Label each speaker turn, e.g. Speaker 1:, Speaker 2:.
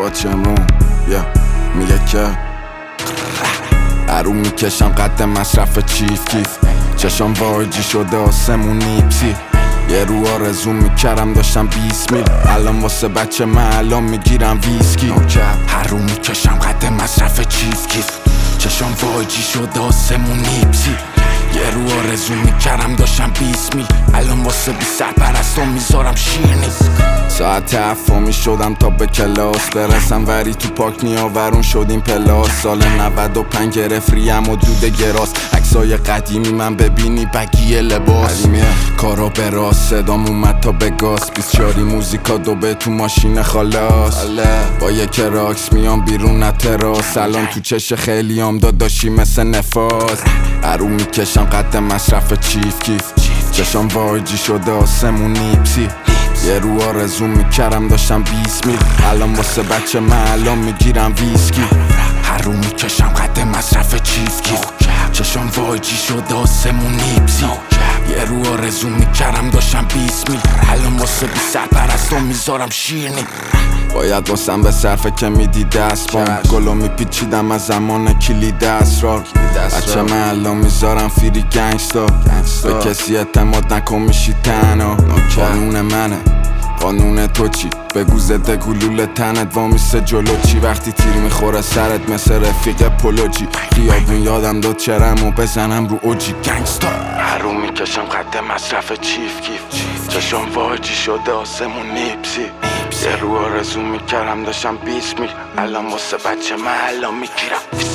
Speaker 1: واچ امرون میگه که عروم میکشم قد مصرف چیف کیف چشم واجی شده آسمون نیپسی یه رو آرزو میکرم داشتم 20 میل الان واسه بچه من الان میگیرم ویسکی هر رو میکشم قد مصرف چیف کیف چشم واجی شده آسمون نیپسی یه رو آرزو میکرم داشتم 20 میل الان واسه 20 سرپرستم میذارم شیرنی ساعت 7 میشدم تا به کلاس برسم وری تو پاک نیاورون شدیم پلاس سال 95 گرفت ریم و دود گراس عکسای قدیمی من ببینی بگی لباس کارا به راست صدام اومد تا به گاز 24 موزیکا دوبه تو ماشین خلاص با یک راکس میام بیرون نه تراس الان تو چش خیلیام داداشی مثل نفاس عروم میکشم قد مصرف چیف کیف چشم واجی شده آسمون نیپسی یه رو آرزو میکرم داشتم 20 میل الان واسه بچه من الان میگیرم ویسکی هر رو میکشم قد مصرف چیف کیف چشم واجی شده آسمون نیپسی یه رو آرزو میکرم داشتم 20 میل الان واسه 20 سرپرستم میذارم شیرنی باید واسم به صرفه که میدی دست بام گلو میپیچیدم از زمان کلید اسرار بچه من الان میذارم فیری گنگستا به کسی اعتماد نکن میشی تنها قانون منه قانون تو چی؟ بگو زده گلوله تنت وامیسته جلو چی؟ وقتی تیر میخوره سرت مثل رفیق پولوجی خیابون یادم داد چرم و بزنم رو اوجی گنگستا هر رو میکشم قد مصرف چیف کیف چشم واجی شده آسمون نیپسی یه رو آرزو میکرم داشتم 20 میل الان واسه بچه من الان میگیرم